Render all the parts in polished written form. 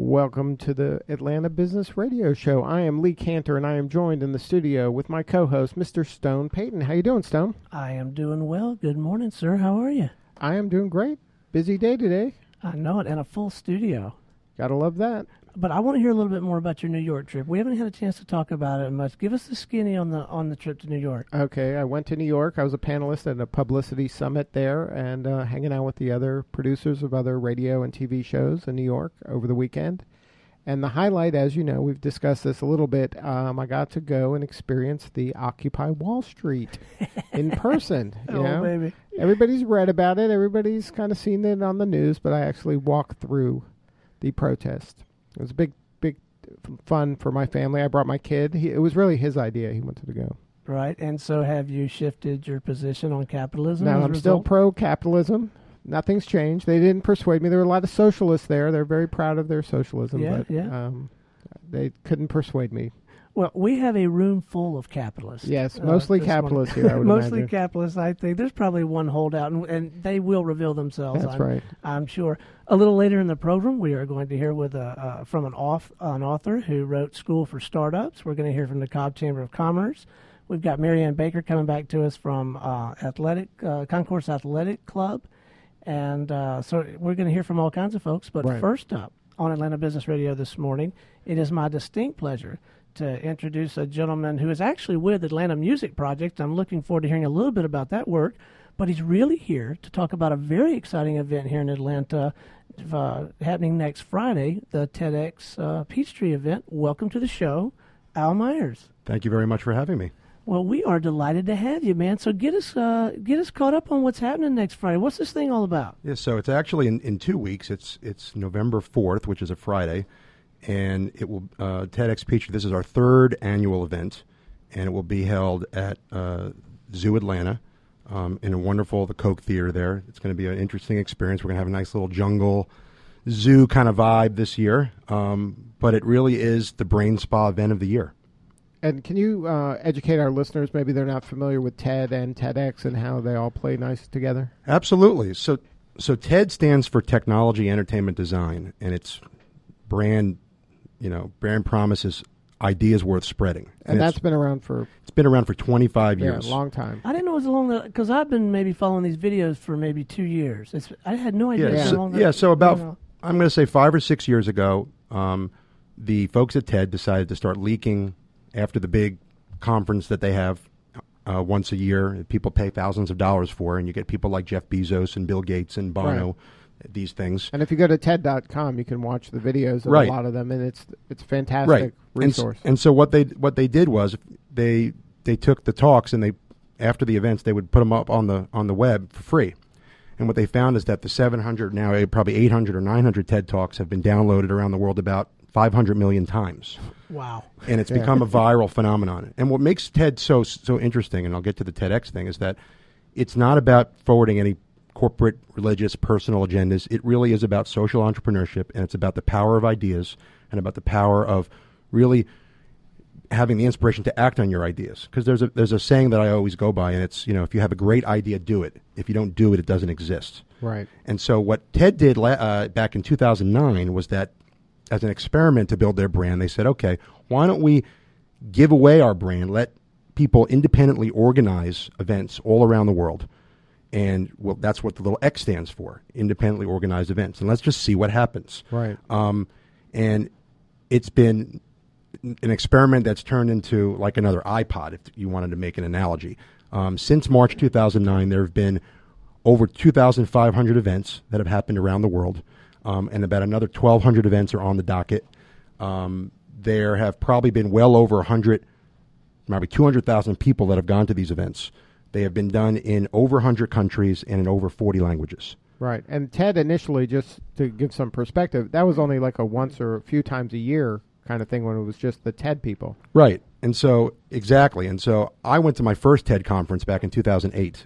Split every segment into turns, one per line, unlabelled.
Welcome to the Atlanta Business Radio Show. I am Lee Cantor, and I am joined in the studio with my co-host, Mr. Stone Payton. How you doing, Stone?
I am doing well. Good morning, sir. How are you?
I am doing great. Busy day today.
I know it, and a full studio.
Gotta love that.
But I want to hear a little bit more about your New York trip. We haven't had a chance to talk about it much. Give us the skinny on the trip to New York.
Okay, I went to New York. I was a panelist at a publicity summit there and hanging out with the other producers of other radio and TV shows in New York over the weekend. And the highlight, as you know, we've discussed this a little bit, I got to go and experience the Occupy Wall Street in person. You know?
Baby.
Everybody's read about it. Everybody's kind of seen it on the news, but I actually walked through the protest. It was big fun for my family. I brought my kid. It was really his idea. He wanted to go.
Right. And so have you shifted your position on capitalism?
No, I'm still pro-capitalism. Nothing's changed. They didn't persuade me. There were a lot of socialists there. They're very proud of their socialism, but they couldn't persuade me.
Well, we have a room full of capitalists.
Yes, mostly capitalists here, I would
mostly
imagine.
capitalists, I think. There's probably one holdout, and they will reveal themselves.
That's right.
I'm sure. A little later in the program, we are going to hear from an author who wrote School for Startups. We're going to hear from the Cobb Chamber of Commerce. We've got Marianne Baker coming back to us from Concourse Athletic Club. And so we're going to hear from all kinds of folks. But First up on Atlanta Business Radio this morning, it is my distinct pleasure to introduce a gentleman who is actually with Atlanta Music Project. I'm looking forward to hearing a little bit about that work. But he's really here to talk about a very exciting event here in Atlanta happening next Friday, the TEDx Peachtree event. Welcome to the show, Al Myers.
Thank you very much for having me.
Well, we are delighted to have you, man. So get us caught up on what's happening next Friday. What's this thing all about?
Yeah, so it's actually in 2 weeks. It's November 4th, which is a Friday, and it will TEDx Peachtree. This is our third annual event, and it will be held at Zoo Atlanta in a wonderful the Coke Theater there. It's going to be an interesting experience. We're going to have a nice little jungle zoo kind of vibe this year, but it really is the brain spa event of the year.
And can you educate our listeners? Maybe they're not familiar with TED and TEDx and how they all play nice together.
Absolutely. So TED stands for Technology Entertainment Design, and its brand promises ideas worth spreading.
And that's been around for...
It's been around for 25 years.
Yeah, a long time.
I didn't know it was along because I've been maybe following these videos for maybe 2 years. I had no idea how long.
So about, I'm going to say 5 or 6 years ago, the folks at TED decided to start leaking after the big conference that they have once a year. People pay thousands of dollars for, and you get people like Jeff Bezos and Bill Gates and Bono, these things.
And if you go to TED.com, you can watch the videos of a lot of them, and it's a fantastic resource.
And so what they did was they took the talks, and after the events they would put them up on the web for free. And what they found is that the 700, now probably 800 or 900 TED Talks have been downloaded around the world about 500 million times.
Wow.
And it's become a viral phenomenon. And what makes TED so interesting, and I'll get to the TEDx thing, is that it's not about forwarding any corporate, religious, personal agendas. It really is about social entrepreneurship, and it's about the power of ideas and about the power of really having the inspiration to act on your ideas. Because there's a saying that I always go by, and it's, if you have a great idea, do it. If you don't do it, it doesn't exist.
Right.
And so what TED did back in 2009 was that as an experiment to build their brand, they said, okay, why don't we give away our brand, let people independently organize events all around the world. And that's what the little X stands for, independently organized events. And let's just see what happens.
Right.
And it's been an experiment that's turned into like another iPod, if you wanted to make an analogy. Since March 2009, there have been over 2,500 events that have happened around the world. And about another 1,200 events are on the docket. There have probably been well over 200,000 people that have gone to these events. They have been done in over 100 countries and in over 40 languages.
Right. And TED initially, just to give some perspective, that was only like a once or a few times a year kind of thing when it was just the TED people.
Right. And so, exactly. And so I went to my first TED conference back in 2008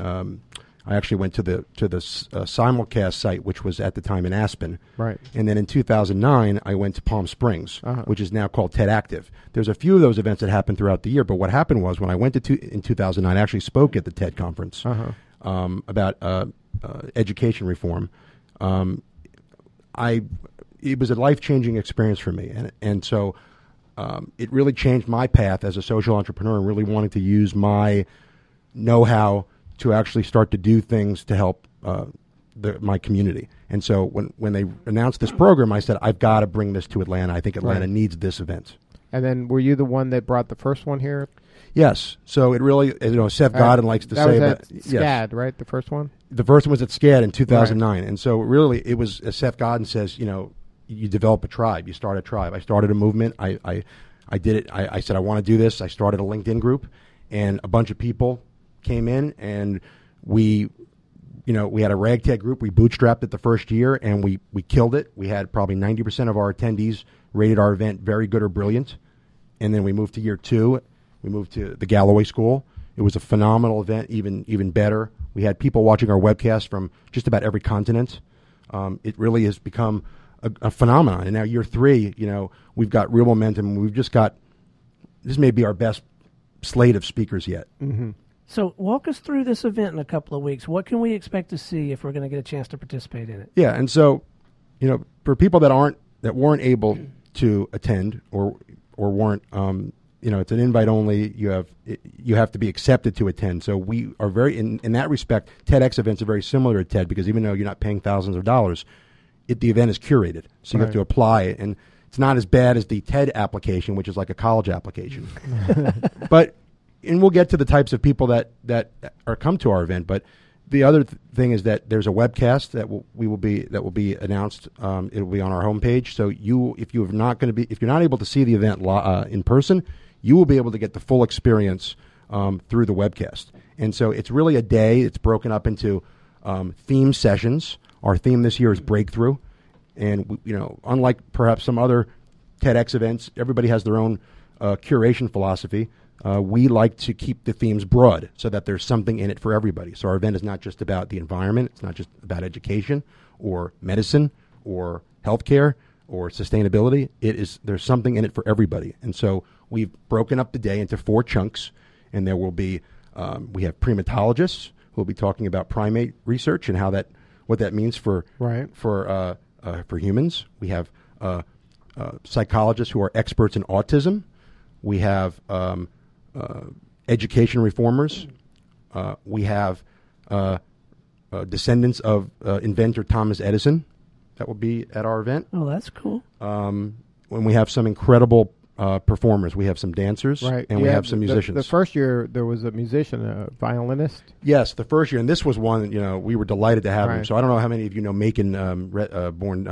I actually went to the simulcast site, which was at the time in Aspen.
Right.
And then in 2009, I went to Palm Springs, which is now called TED Active. There's a few of those events that happened throughout the year, but what happened was when I went in 2009, I actually spoke at the TED conference about education reform. it was a life-changing experience for me, and so it really changed my path as a social entrepreneur, and really wanting to use my know-how to actually start to do things to help my community. And so when they announced this program, I said, I've got to bring this to Atlanta. I think Atlanta needs this event.
And then were you the one that brought the first one here?
Yes. So it really, Seth Godin likes to say
that.
That
was at SCAD, right? The first one?
The first one was at SCAD in 2009. Right. And so really it was, as Seth Godin says, you develop a tribe. You start a tribe. I started a movement. I did it. I said, I want to do this. I started a LinkedIn group, and a bunch of people came in, and we had a ragtag group. We bootstrapped it the first year, and we killed it. We had probably 90% of our attendees rated our event very good or brilliant. And then we moved to year 2. We moved to the Galloway School. It was a phenomenal event, even better. We had people watching our webcast from just about every continent. It really has become a phenomenon. And now year 3, we've got real momentum. We've just got, this may be our best slate of speakers yet.
Mm-hmm.
So walk us through this event in a couple of weeks. What can we expect to see if we're going to get a chance to participate in it?
Yeah, and so, for people that weren't able to attend or weren't, it's an invite only. You have to be accepted to attend. So we are very in that respect. TEDx events are very similar to TED, because even though you're not paying thousands of dollars, the event is curated. So you have to apply it, and it's not as bad as the TED application, which is like a college application. And we'll get to the types of people that are come to our event. But the other thing is that there's a webcast that will be announced. It will be on our homepage. So if you're not able to see the event in person, you will be able to get the full experience through the webcast. And so it's really a day. It's broken up into theme sessions. Our theme this year is Breakthrough, and unlike perhaps some other TEDx events, everybody has their own curation philosophy. We like to keep the themes broad so that there's something in it for everybody. So our event is not just about the environment. It's not just about education or medicine or healthcare or sustainability. There's something in it for everybody. And so we've broken up the day into 4 chunks, and there will be we have primatologists who will be talking about primate research and what that means for humans. We have psychologists who are experts in autism. We have education reformers. We have descendants of inventor Thomas Edison that will be at our event.
Oh, that's cool.
When we have some incredible performers. We have some dancers, and we have some musicians.
The first year, there was a musician, a violinist.
Yes, the first year, and this was one, we were delighted to have him. So I don't know how many of you know Macon born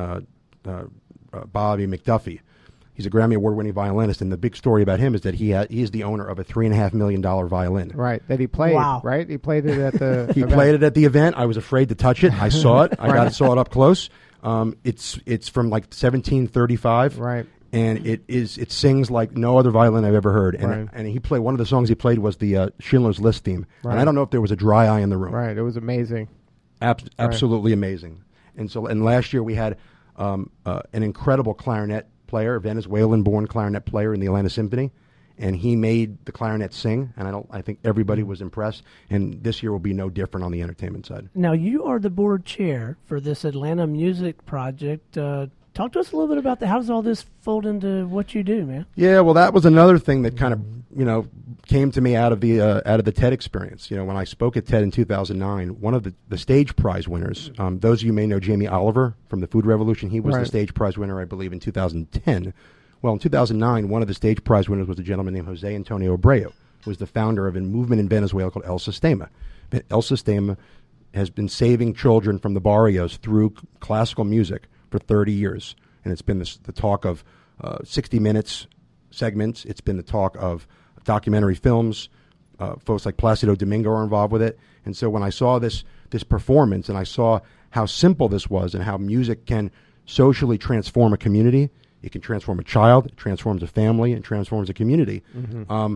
Bobby McDuffie. He's a Grammy Award-winning violinist, and the big story about him is that he is the owner of a $3.5 million violin.
Right, that he played.
Wow.
Right, he played it at the.
He played it at the event. I was afraid to touch it. I saw it. I saw it up close. It's from like 1735.
Right.
And it sings like no other violin I've ever heard. And and he played, one of the songs he played was the Schindler's List theme. Right. And I don't know if there was a dry eye in the room.
Right, it was amazing.
Absolutely amazing. And last year we had an incredible clarinet player, a Venezuelan-born clarinet player in the Atlanta Symphony, and he made the clarinet sing. And I think everybody was impressed. And this year will be no different on the entertainment side.
Now you are the board chair for this Atlanta Music Project. Talk to us a little bit about that. How does all this fold into what you do, man? Yeah,
well, that was another thing that kind of came to me out of the TED experience. When I spoke at TED in 2009, one of the stage prize winners, those of you may know Jamie Oliver from the Food Revolution. He was the stage prize winner, I believe, in 2010. Well, in 2009, one of the stage prize winners was a gentleman named Jose Antonio Abreu, who was the founder of a movement in Venezuela called El Sistema. El Sistema has been saving children from the barrios through classical music for 30 years. And it's been the talk of 60 Minutes segments. It's been the talk of documentary films. Folks like Placido Domingo are involved with it. And so when I saw this performance and I saw how simple this was and how music can socially transform a community, it can transform a child, it transforms a family, and transforms a community. Mm-hmm.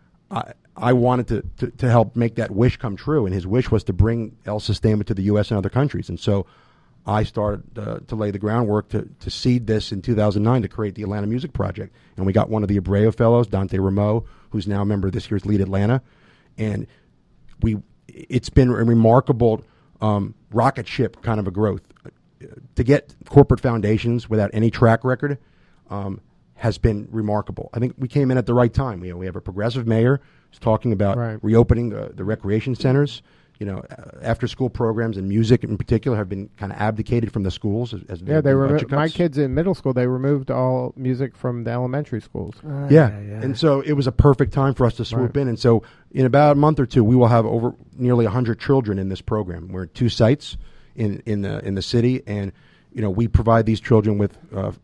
I wanted to help make that wish come true. And his wish was to bring El Sistema to the U.S. and other countries. And so I started to lay the groundwork to seed this in 2009 to create the Atlanta Music Project. And we got one of the Abreu Fellows, Dante Rameau, who's now a member of this year's Lead Atlanta. And it's been a remarkable rocket ship kind of a growth. to get corporate foundations without any track record has been remarkable. I think we came in at the right time. We have a progressive mayor who's talking about reopening the recreation centers. After school programs and music in particular have been kind of abdicated from the schools.
They removed my kids in middle school. They removed all music from the elementary schools.
And so it was a perfect time for us to swoop in. And so in about a month or two, we will have over nearly 100 children in this program. We're at 2 sites in the city, and we provide these children with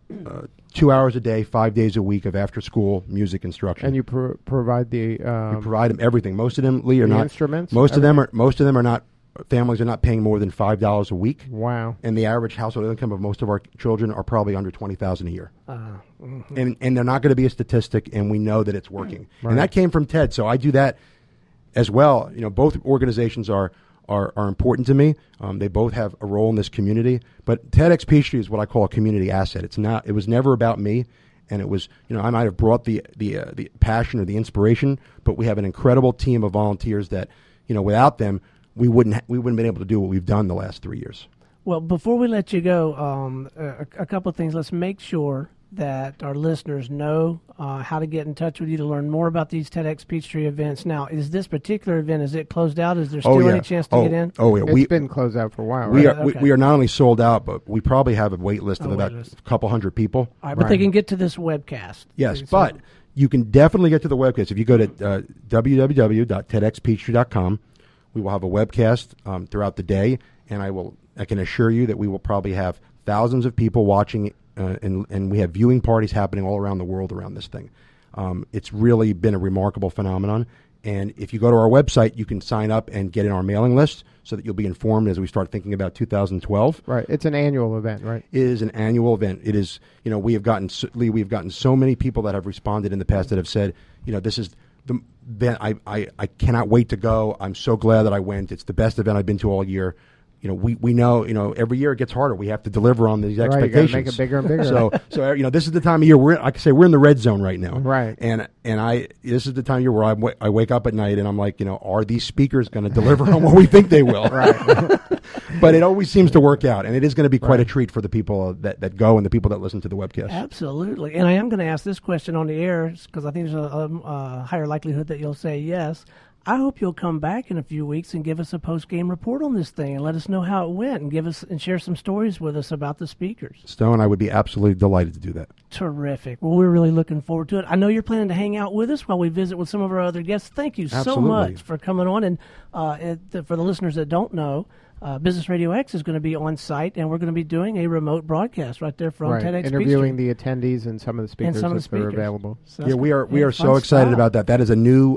2 hours a day, 5 days a week of after-school music instruction.
And you provide the
we provide them everything. Most of them, Lee, are not
instruments.
Most of them are not. Families are not paying more than $5 a week.
Wow!
And the average household income of most of our children are probably under $20,000 a year. And they're not going to be a statistic, and we know that it's working. And that came from TED, so I do that as well. Both organizations are important to me. They both have a role in this community. But TEDx Peachtree is what I call a community asset. It was never about me, and it was, I might have brought the passion or the inspiration, but we have an incredible team of volunteers that, without them, we wouldn't have been able to do what we've done the last 3 years.
Well, before we let you go, a couple of things. Let's make sure that our listeners know how to get in touch with you to learn more about these TEDx Peachtree events. Now, is this particular event, is it closed out? Is there still any chance to get in?
Oh, yeah.
It's been closed out for a while,
we
right?
We are not only sold out, but we probably have a wait list of about a couple hundred people.
All right, but they can get to this webcast.
Yes, but you can definitely get to the webcast. If you go to www.tedxpeachtree.com, we will have a webcast throughout the day, and I can assure you that we will probably have thousands of people watching, and we have viewing parties happening all around the world around this thing. It's really been a remarkable phenomenon. And if you go to our website, you can sign up and get in our mailing list so that you'll be informed as we start thinking about 2012.
Right. It's an annual event, right?
It is an annual event. It is, we have gotten so many people that have responded in the past that have said, this is the event I cannot wait to go. I'm so glad that I went. It's the best event I've been to all year. We know, every year it gets harder. We have to deliver on these expectations.
You gotta make it bigger and bigger.
So this is the time of year we're in the red zone right now.
Right.
And this is the time of year where I wake up at night and I'm like, are these speakers going to deliver on what we think they will?
Right.
But it always seems to work out, and it is going to be quite a treat for the people that go and the people that listen to the webcast.
Absolutely. And I am going to ask this question on the air because I think there's a higher likelihood that you'll say yes. I hope you'll come back in a few weeks and give us a post-game report on this thing and let us know how it went and share some stories with us about the speakers.
Stone, I would be absolutely delighted to do that.
Terrific. Well, we're really looking forward to it. I know you're planning to hang out with us while we visit with some of our other guests. Thank you so much for coming on. And for the listeners that don't know, Business Radio X is going to be on site, and we're going to be doing a remote broadcast right there from TEDx
interviewing the attendees and some of the speakers that are available.
So
we are so excited about that. That is a new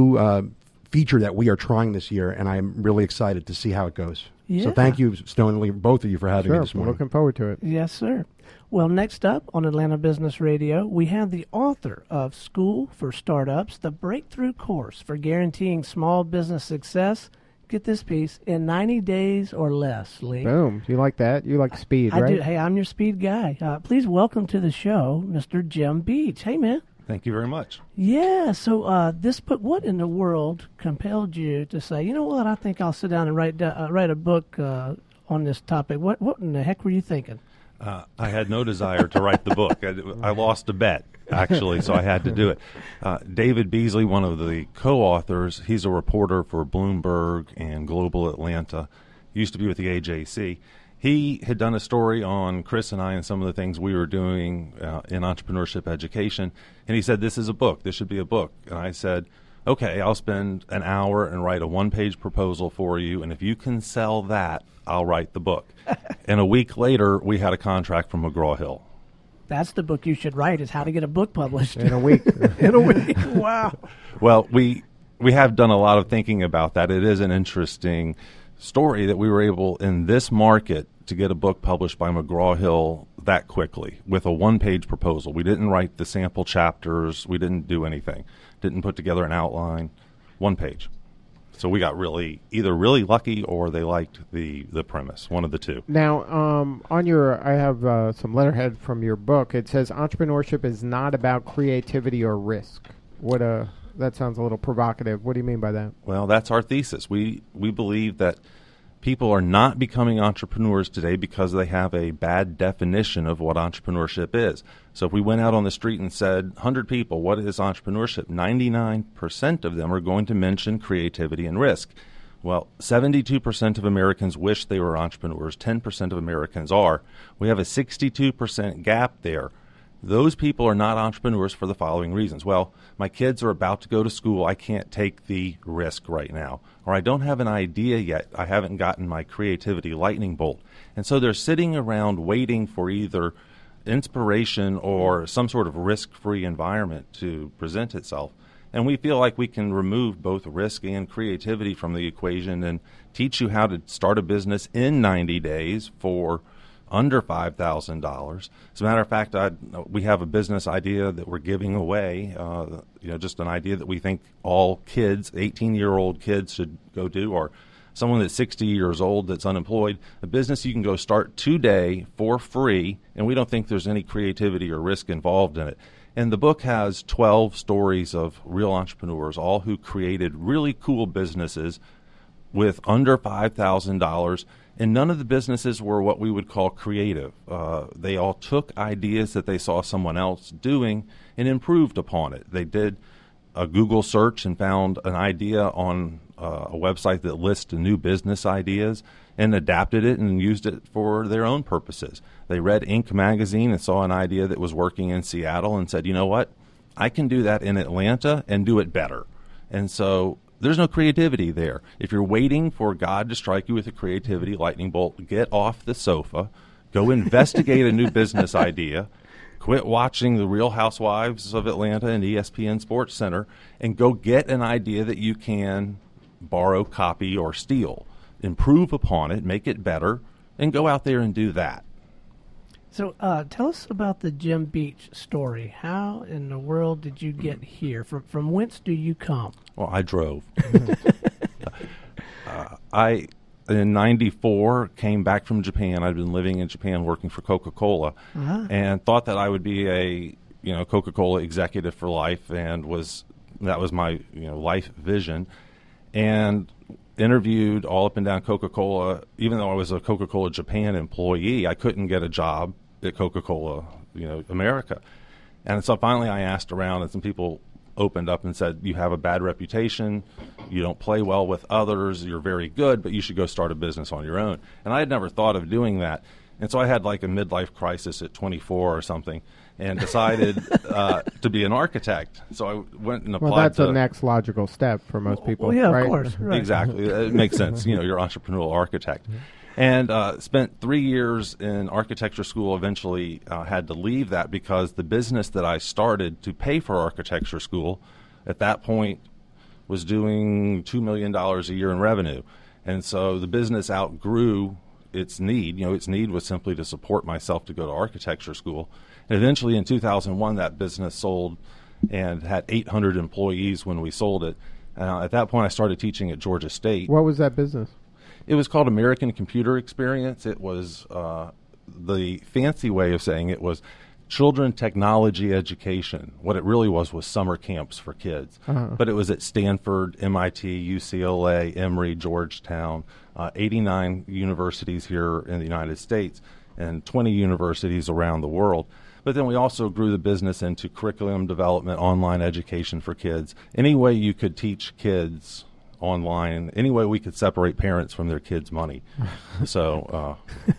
feature that we are trying this year, and I'm really excited to see how it goes.
Yeah.
So thank you, Stone and Lee, both of you for having me this morning.
We're looking forward to it.
Yes, sir. Well, next up on Atlanta Business Radio, we have the author of School for Startups, the breakthrough course for guaranteeing small business success. Get this piece, in 90 days or less, Lee.
Boom. You like that? You like speed,
right?
I do.
Hey, I'm your speed guy. Please welcome to the show, Mr. Jim Beach. Hey, man.
Thank you very much.
Yeah, so this book, what in the world compelled you to say, you know what, I think I'll sit down and write a book on this topic? What in the heck were you thinking?
I had no desire to write the book. I lost a bet, actually, so I had to do it. David Beasley, one of the co-authors, he's a reporter for Bloomberg and Global Atlanta, used to be with the AJC. He had done a story on Chris and I and some of the things we were doing in entrepreneurship education, and he said, this is a book. This should be a book. And I said, okay, I'll spend an hour and write a one-page proposal for you, and if you can sell that, I'll write the book. And a week later, we had a contract from McGraw-Hill.
That's the book you should write, is how to get a book published.
In a week.
In a week. Wow.
Well, we have done a lot of thinking about that. It is an interesting story that we were able, in this market, to get a book published by McGraw-Hill that quickly with a one-page proposal. We didn't write the sample chapters. We didn't do anything. Didn't put together an outline. One page. So we got either really lucky or they liked the premise, one of the two.
Now, I have some letterhead from your book. It says entrepreneurship is not about creativity or risk. That sounds a little provocative. What do you mean by that?
Well, that's our thesis. We believe that people are not becoming entrepreneurs today because they have a bad definition of what entrepreneurship is. So if we went out on the street and said, 100 people, what is entrepreneurship? 99% of them are going to mention creativity and risk. Well, 72% of Americans wish they were entrepreneurs. 10% of Americans are. We have a 62% gap there. Those people are not entrepreneurs for the following reasons. Well, my kids are about to go to school. I can't take the risk right now. Or I don't have an idea yet. I haven't gotten my creativity lightning bolt. And so they're sitting around waiting for either inspiration or some sort of risk-free environment to present itself. And we feel like we can remove both risk and creativity from the equation and teach you how to start a business in 90 days for under $5,000. As a matter of fact, we have a business idea that we're giving away, just an idea that we think all kids, 18-year-old kids should go do, or someone that's 60 years old that's unemployed, a business you can go start today for free, and we don't think there's any creativity or risk involved in it. And the book has 12 stories of real entrepreneurs, all who created really cool businesses with under $5,000, and none of the businesses were what we would call creative. They all took ideas that they saw someone else doing and improved upon it. They did a Google search and found an idea on a website that lists new business ideas and adapted it and used it for their own purposes. They read Inc. magazine and saw an idea that was working in Seattle and said, you know what, I can do that in Atlanta and do it better. And so there's no creativity there. If you're waiting for God to strike you with a creativity lightning bolt, get off the sofa, go investigate a new business idea, quit watching the Real Housewives of Atlanta and ESPN Sports Center, and go get an idea that you can borrow, copy, or steal. Improve upon it, make it better, and go out there and do that.
So tell us about the Jim Beach story. How in the world did you get here? From whence do you come?
Well, I drove. I, in '94, came back from Japan. I'd been living in Japan working for Coca-Cola, and thought that I would be a Coca-Cola executive for life, and that was my life vision. And interviewed all up and down Coca-Cola. Even though I was a Coca-Cola Japan employee, I couldn't get a job at Coca-Cola, America. And so finally I asked around, and some people opened up and said, you have a bad reputation, you don't play well with others, you're very good, but you should go start a business on your own. And I had never thought of doing that. And so I had like a midlife crisis at 24 or something, and decided to be an architect. So I went and applied.
Well, that's the next logical step for most people.
Well, yeah,
right?
of course. Right.
Exactly. It makes sense. You're an entrepreneurial architect. And spent 3 years in architecture school, eventually had to leave that because the business that I started to pay for architecture school at that point was doing $2 million a year in revenue. And so the business outgrew its need. Its need was simply to support myself to go to architecture school. And eventually in 2001, that business sold and had 800 employees when we sold it. At that point, I started teaching at Georgia State.
What was that business?
It was called American Computer Experience. It was the fancy way of saying it was children technology education. What it really was summer camps for kids. But it was at Stanford, MIT, UCLA, Emory, Georgetown, 89 universities here in the United States, and 20 universities around the world. But then we also grew the business into curriculum development, online education for kids. Any way you could teach kids online, any way we could separate parents from their kids' money. So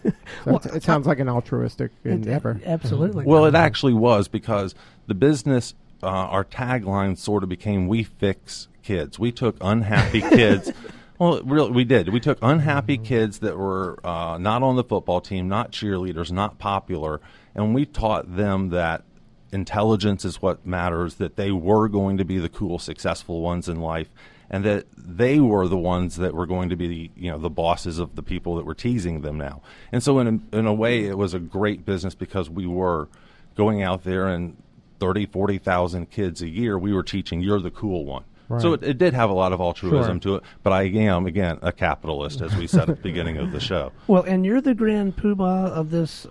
it sounds like an altruistic endeavor.
Absolutely.
Well, it actually was, because the business, our tagline sort of became, we fix kids. We took unhappy kids. Well, really, we did. We took unhappy kids that were not on the football team, not cheerleaders, not popular, and we taught them that intelligence is what matters, that they were going to be the cool, successful ones in life, and that they were the ones that were going to be the bosses of the people that were teasing them now. And so in a way, it was a great business because we were going out there, and 30, 40,000 kids a year, we were teaching, you're the cool one. Right. So it did have a lot of altruism to it, but I am, again, a capitalist, as we said at the beginning of the show.
Well, and you're the grand poobah of this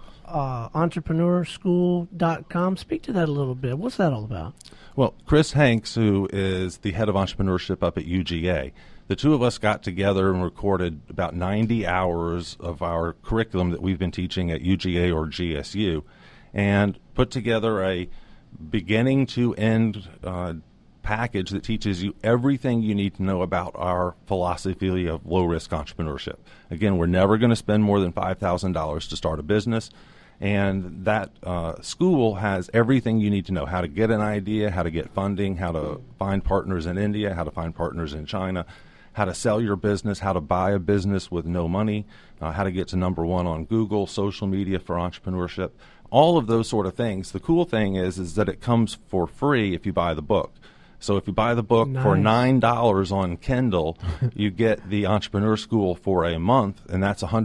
entrepreneurschool.com. Speak to that a little bit. What's that all about?
Well, Chris Hanks, who is the head of entrepreneurship up at UGA, the two of us got together and recorded about 90 hours of our curriculum that we've been teaching at UGA or GSU, and put together a beginning to end package that teaches you everything you need to know about our philosophy of low-risk entrepreneurship. Again, we're never going to spend more than $5,000 to start a business, and that school has everything you need to know: how to get an idea, how to get funding, how to find partners in India, how to find partners in China, how to sell your business, how to buy a business with no money, how to get to number one on Google, social media for entrepreneurship, all of those sort of things. The cool thing is that it comes for free if you buy the book. So if you buy the book for $9 on Kindle, you get the Entrepreneur School for a month, and that's a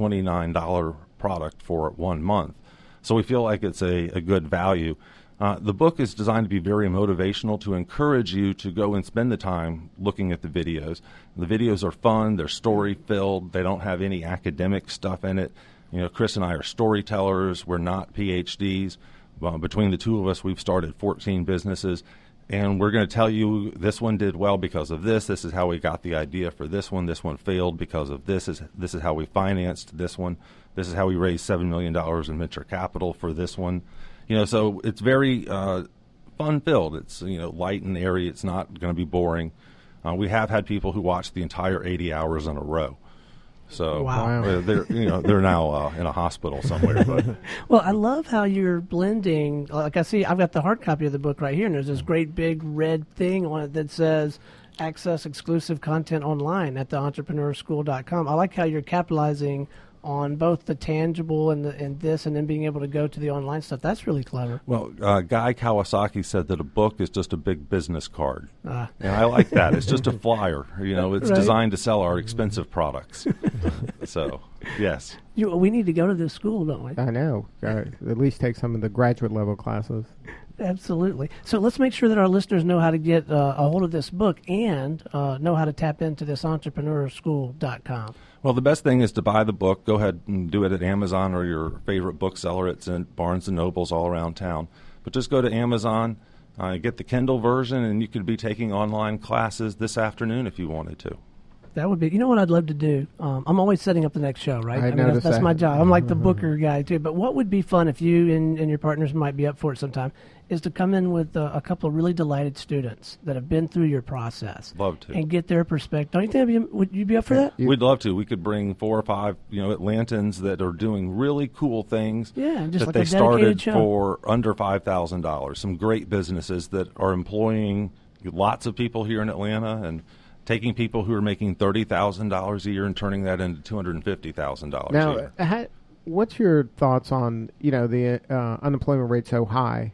$129 product for 1 month. So we feel like it's a good value. The book is designed to be very motivational, to encourage you to go and spend the time looking at the videos. The videos are fun, they're story-filled, they don't have any academic stuff in it. You know, Chris and I are storytellers, we're not PhDs. Between the two of us, we've started 14 businesses. And we're going to tell you this one did well because of this. This is how we got the idea for this one. This one failed because of this. This is how we financed this one. This is how we raised $7 million in venture capital for this one. You know, so it's very fun-filled. It's, you know, light and airy. It's not going to be boring. We have had people who watch the entire 80 hours in a row. So
wow.
They're now in a hospital somewhere. But.
Well, I love how you're blending. Like I see, I've got the hard copy of the book right here, and there's this great big red thing on it that says access exclusive content online at theentrepreneursschool.com. I like how you're capitalizing on both the tangible and this, and then being able to go to the online stuff. That's really clever.
Well, Guy Kawasaki said that a book is just a big business card. And I like that. It's just a flyer. You know, it's designed to sell our expensive products. So, yes.
We need to go to this school, don't we?
I know. At least take some of the graduate level classes.
Absolutely. So let's make sure that our listeners know how to get a hold of this book and know how to tap into this entrepreneurschool.com.
Well, the best thing is to buy the book. Go ahead and do it at Amazon or your favorite bookseller. It's in Barnes & Nobles all around town. But just go to Amazon, get the Kindle version, and you could be taking online classes this afternoon if you wanted to.
That would be, you know what I'd love to do? I'm always setting up the next show, right?
I mean,
that's my job. I'm like the booker guy, too. But what would be fun, if you and your partners might be up for it sometime, is to come in with a couple of really delighted students that have been through your process.
Love to.
And get their perspective. Don't you think would you be up for that?
We'd love to. We could bring 4 or 5, Atlantans that are doing really cool things.
Yeah, just
that
like
they
a dedicated
started
show.
for under $5,000. Some great businesses that are employing lots of people here in Atlanta and taking people who are making $30,000 a year and turning that into $250,000 a year.
Now, what's your thoughts on, the unemployment rate so high?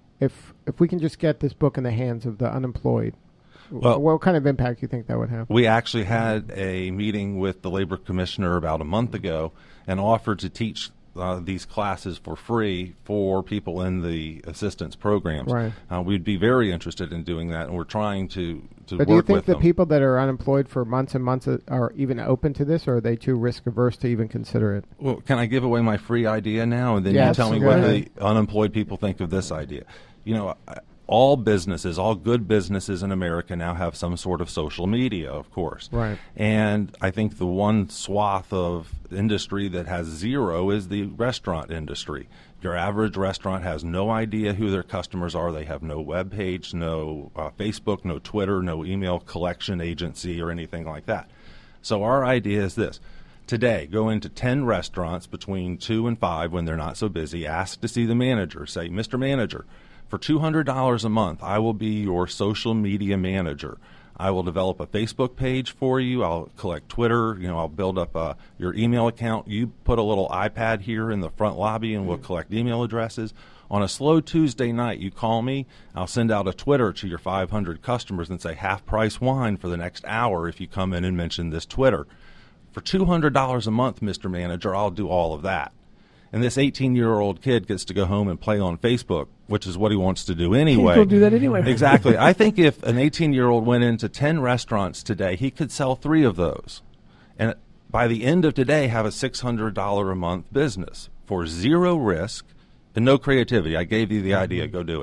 If we can just get this book in the hands of the unemployed, what kind of impact do you think that would have?
We actually had a meeting with the labor commissioner about a month ago and offered to teach these classes for free for people in the assistance programs.
Right.
We'd be very interested in doing that, and we're trying to work with them.
But do you think the people that are unemployed for months and months are even open to this, or are they too risk-averse to even consider it?
Well, can I give away my free idea now, and then you tell me what the unemployed people think of this idea? All businesses, all good businesses in America now have some sort of social media, of course.
Right.
And I think the one swath of industry that has zero is the restaurant industry. Your average restaurant has no idea who their customers are. They have no web page, no Facebook, no Twitter, no email collection agency or anything like that. So our idea is this. Today, go into 10 restaurants between 2 and 5 when they're not so busy. Ask to see the manager. Say, Mr. Manager, for $200 a month, I will be your social media manager. I will develop a Facebook page for you. I'll collect Twitter. I'll build up your email account. You put a little iPad here in the front lobby, and we'll collect email addresses. On a slow Tuesday night, you call me. I'll send out a Twitter to your 500 customers and say half-price wine for the next hour if you come in and mention this Twitter. For $200 a month, Mr. Manager, I'll do all of that. And this 18-year-old kid gets to go home and play on Facebook, which is what he wants to do anyway.
He'll do that anyway.
Exactly. I think if an 18-year-old went into 10 restaurants today, he could sell 3 of those. And by the end of today, have a $600 a month business for zero risk and no creativity. I gave you the idea. Go do it.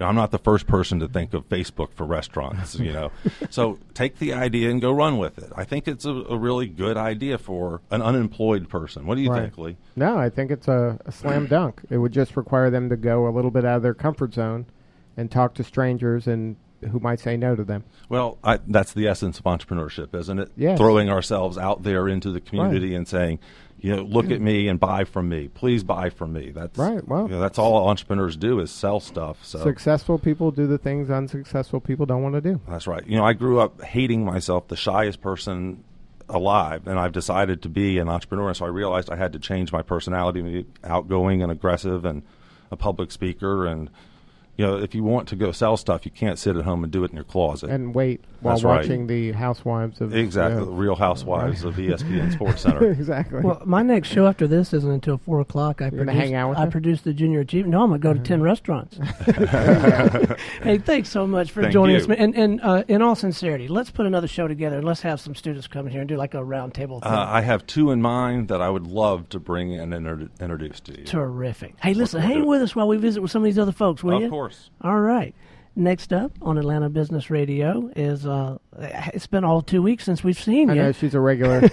I'm not the first person to think of Facebook for restaurants, So take the idea and go run with it. I think it's a really good idea for an unemployed person. What do you think, Lee?
No, I think it's a slam dunk. It would just require them to go a little bit out of their comfort zone and talk to strangers and who might say no to them.
Well, that's the essence of entrepreneurship, isn't it?
Yes.
Throwing ourselves out there into the community and saying, look at me and buy from me. Please buy from me. That's
right. Well,
that's all entrepreneurs do is sell stuff. So
successful people do the things unsuccessful people don't want to do.
That's right. I grew up hating myself, the shyest person alive, and I've decided to be an entrepreneur. So I realized I had to change my personality, be outgoing and aggressive, and a public speaker. And if you want to go sell stuff, you can't sit at home and do it in your closet
and wait while watching the Housewives of
the Real Housewives of ESPN Sports Center.
Exactly.
Well, my next show after this isn't until 4:00. I produced the Junior Achievement. No, I'm going to go to 10 restaurants. Hey, thanks so much for joining us. And in all sincerity, let's put another show together and let's have some students come in here and do like a round table thing.
I have 2 in mind that I would love to bring and introduce to you.
Terrific. Hey, listen, hang with us while we visit with some of these other folks, will you?
Of course.
All right. Next up on Atlanta Business Radio is, it's been all 2 weeks since we've seen you.
I know, she's a regular.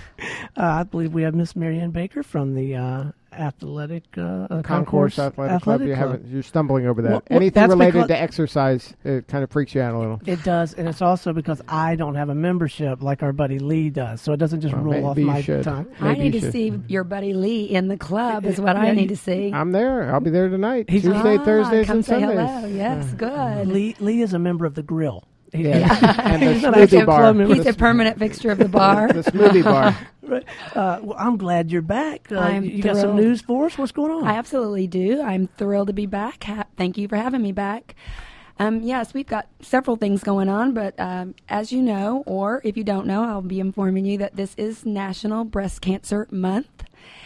I believe we have Miss Marianne Baker from the athletic
Concourse Athletic Club. You're stumbling over that.
Well,
anything related to exercise, it kind of freaks you out a little.
It does, and it's also because I don't have a membership like our buddy Lee does, so it doesn't just roll off my tongue.
I need to see your buddy Lee in the club is what I need to see.
I'm there. I'll be there tonight. Tuesday, Thursdays,
come
and
say
Sundays.
Hello. Yes, good.
Lee is a member of the Grill.
And the smoothie bar.
He's a permanent fixture of the bar.
The smoothie bar.
Well, I'm glad you're back. You got some
thrilled.
news for us? What's going on?
I absolutely do. I'm thrilled to be back. Thank you for having me back. Yes, we've got several things going on, but as you know, or if you don't know, I'll be informing you that this is National Breast Cancer Month.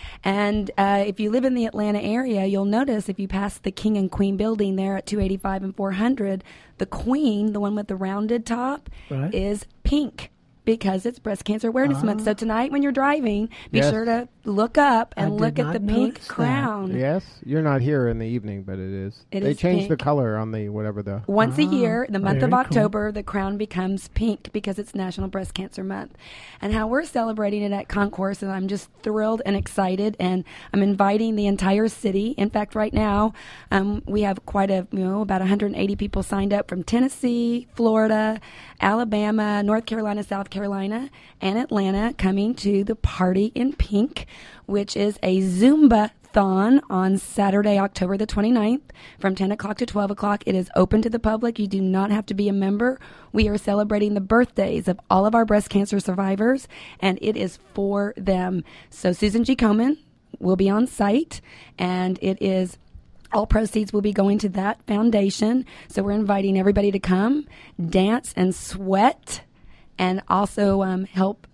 And if you live in the Atlanta area, you'll notice if you pass the King and Queen building there at 285 and 400, the Queen, the one with the rounded top, is pink because it's Breast Cancer Awareness Month. So tonight when you're driving, be sure to look up and look at the pink crown.
Yes, you're not here in the evening, but it is. They changed the color on the whatever the...
Once a year, the month of October, the crown becomes pink because it's National Breast Cancer Month. And how we're celebrating it at Concourse, and I'm just thrilled and excited, and I'm inviting the entire city. In fact, right now, we have about 180 people signed up from Tennessee, Florida, Alabama, North Carolina, South Carolina, and Atlanta coming to the Party in Pink, which is a Zumba-thon on Saturday, October the 29th from 10 o'clock to 12 o'clock. It is open to the public. You do not have to be a member. We are celebrating the birthdays of all of our breast cancer survivors, and it is for them. So Susan G. Komen will be on site, and it is... all proceeds will be going to that foundation. So we're inviting everybody to come, dance and sweat, and also help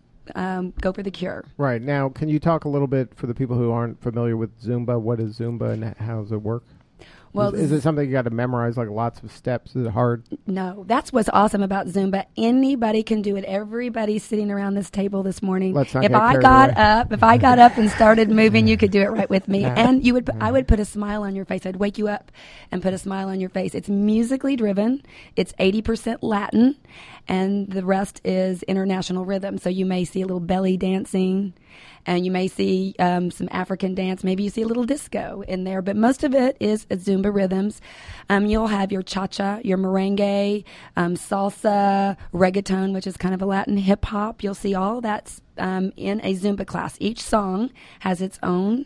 go for the cure.
Right. Now, can you talk a little bit for the people who aren't familiar with Zumba? What is Zumba and how does it work? Well, is it something you got to memorize, like lots of steps? Is it hard?
No, that's what's awesome about Zumba. Anybody can do it. Everybody sitting around this table this morning.
Let's not
if
get
I
carried
got
away.
up, if I got up and started moving, you could do it right with me. And you would, I would put a smile on your face. I'd wake you up and put a smile on your face. It's musically driven. It's 80% Latin, and the rest is international rhythm. So you may see a little belly dancing. And you may see some African dance. Maybe you see a little disco in there. But most of it is Zumba rhythms. You'll have your cha-cha, your merengue, salsa, reggaeton, which is kind of a Latin hip-hop. You'll see all that's in a Zumba class. Each song has its own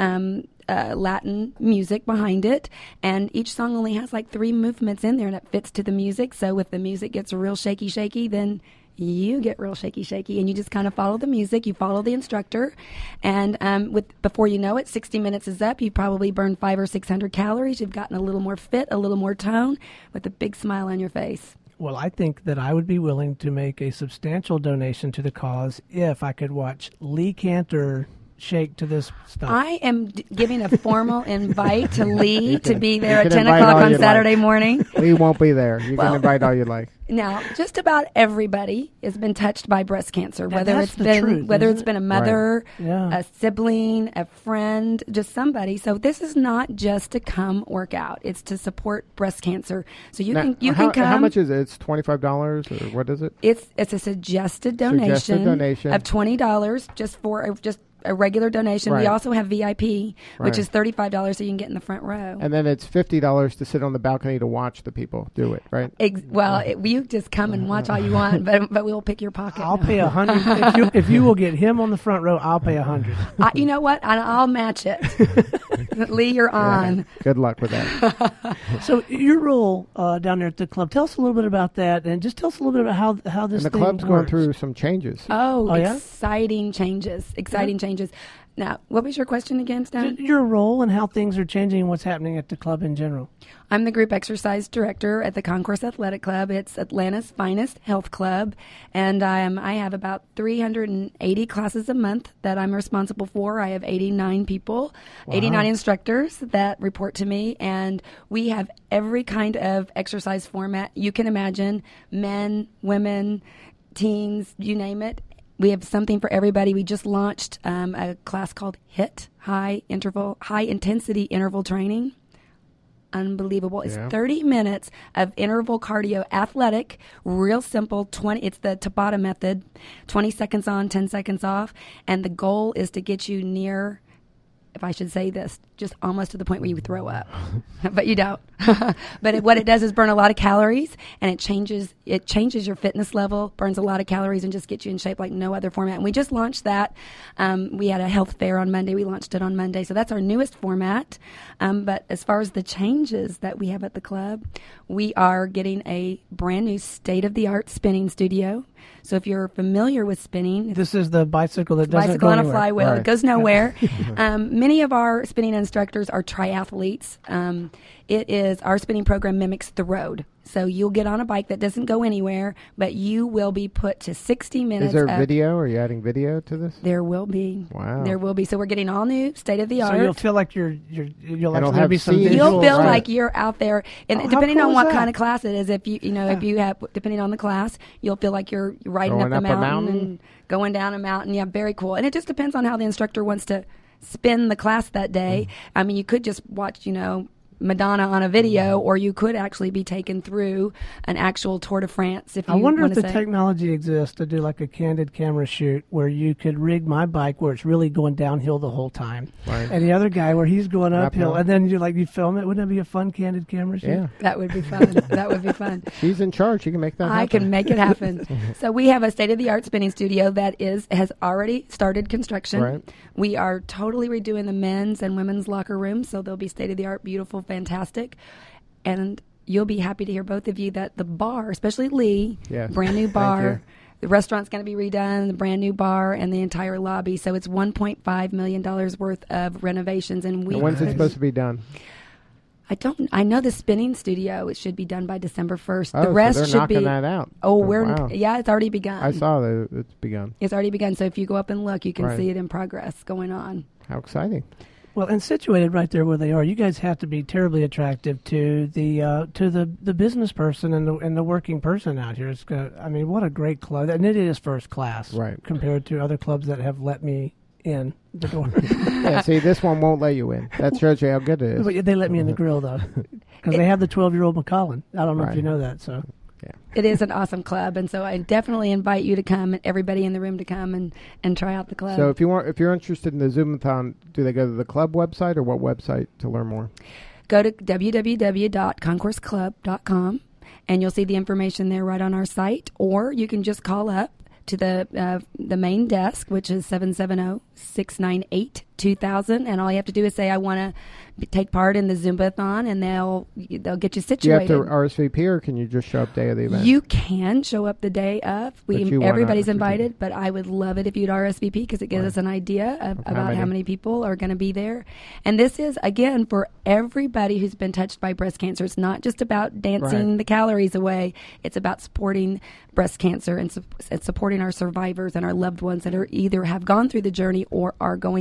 Latin music behind it. And each song only has like 3 movements in there, and it fits to the music. So if the music gets real shaky, then... you get real shaky, and you just kind of follow the music. You follow the instructor, and before you know it, 60 minutes is up. You probably burned 500 or 600 calories. You've gotten a little more fit, a little more tone, with a big smile on your face.
Well, I think that I would be willing to make a substantial donation to the cause if I could watch Lee Cantor shake to this stuff.
I am giving a formal invite to Lee to be there at 10 o'clock on Saturday morning.
Lee won't be there. You can invite all you like.
Now, just about everybody has been touched by breast cancer, whether
that's
it's
the
been
truth,
whether
isn't
it's
it?
been a mother,
Yeah.
a sibling, a friend, just somebody. So this is not just to come work out; it's to support breast cancer. So you can
how,
come.
How much is it? It's $25 or what is it?
It's a suggested donation, of $20 just for a regular donation.
Right.
We also have VIP,
Right.
which is $35 so you can get in the front row.
And then it's $50 to sit on the balcony to watch the people do it, right?
You just come and watch all you want, but we'll pick your pocket.
I'll
No.
pay $100 if you will get him on the front row. I'll pay $100.
You know what? I'll match it. Lee, you're on.
Good luck with that.
So your role down there at the club, tell us a little bit about that, and just tell us a little bit about how this
And the
thing
club's going
works.
through some changes.
Oh,
yeah?
exciting changes. Exciting changes. Now, what was your question again, Stan?
Your role and how things are changing and what's happening at the club in general.
I'm the group exercise director at the Concourse Athletic Club. It's Atlanta's finest health club, and I have about 380 classes a month that I'm responsible for. I have 89 people, 89 instructors that report to me, and we have every kind of exercise format you can imagine, men, women, teens, you name it. We have something for everybody. We just launched a class called HIIT, high intensity interval training. Unbelievable. It's 30 minutes of interval cardio, athletic, real simple. It's the Tabata method, 20 seconds on, 10 seconds off. And the goal is to get you near, if I should say this, just almost to the point where you throw up, but you don't. But what it does is burn a lot of calories, and it changes your fitness level, burns a lot of calories, and just gets you in shape like no other format. And we just launched that. We had a health fair on Monday. We launched it on Monday. So that's our newest format. But as far as the changes that we have at the club, we are getting a brand new state-of-the-art spinning studio. So if you're familiar with spinning,
This is the bicycle that doesn't
bicycle
go
on a
anywhere.
flywheel.
Right.
It goes nowhere. Many of our spinning instructors are triathletes. Our spinning program mimics the road. So you'll get on a bike that doesn't go anywhere, but you will be put to 60 minutes.
Is there
of,
video? Are you adding video to this?
There will be.
Wow.
There will be. So we're getting all new, state of the art.
So you'll feel like you'll
It'll
actually
have
be some
scenes.
visual.
You'll feel
Right.
like you're out there, and
Oh, how
depending
cool
on
is
what
that?
kind of class it is, if you have, depending on the class, you'll feel like you're riding
Going
up
up
a
a
mountain
mountain?
and going down a mountain. Yeah, very cool. And it just depends on how the instructor wants to spin the class that day. I mean, you could just watch, Madonna on a video, or you could actually be taken through an actual Tour de France. If you
I wonder if
want
the
to say.
technology exists to do like a candid camera shoot where you could rig my bike where it's really going downhill the whole time,
Right.
and the other guy where he's going uphill,
Uphill.
and then you film it. Wouldn't that be a fun candid camera shoot?
Yeah.
That would be fun. That would be fun.
She's in charge. She can make that happen.
I can make it happen. So we have a state-of-the-art spinning studio that has already started construction.
Right.
We are totally redoing the men's and women's locker rooms, so they'll be state-of-the-art, beautiful, fantastic. And you'll be happy to hear, both of you, that the bar, especially Lee,
Yes.
brand new
Thank
bar.
you.
The restaurant's going to be redone, the brand new bar, and the entire lobby. So it's $1.5 million worth of renovations. And
And when's it supposed to be done?
I know the spinning studio, it should be done by December 1st.
Oh,
The rest
so they're
should
knocking
be.
that out.
Oh,
Wow.
it's already begun.
I saw that it's begun.
It's already begun. So if you go up and look, you can
Right.
see it in progress going on.
How exciting.
Well, and situated right there where they are, you guys have to be terribly attractive to the business person and the working person out here. What a great club, and it is first class,
Right.
compared to other clubs that have let me in the door.
Yeah, see, this one won't let you in. That shows you how good it is.
But they let me in the grill though, because they have the 12-year-old Macallan. I don't know if
Right.
you know that. So
It is an awesome club, and so I definitely invite you to come, and everybody in the room to come and try out the club.
So if you're interested in the Zoomathon, do they go to the club website, or what website to learn more?
Go to www.concourseclub.com, and you'll see the information there right on our site, or you can just call up to the main desk, which is 770-698-2000, and all you have to do is say, I want to take part in the Zumbathon, and they'll get you
Do you have
situated.
to RSVP, or can you just show up day of the event?
You can show up the day of.
But you want
Everybody's
RSVP.
invited, but I would love it if you'd RSVP, because it gives
Right.
us an idea about
many.
how many people are going to be there. And this is, again, for everybody who's been touched by breast cancer. It's not just about dancing
Right.
the calories away. It's about supporting breast cancer and supporting our survivors and our loved ones that are either have gone through the journey or are going through the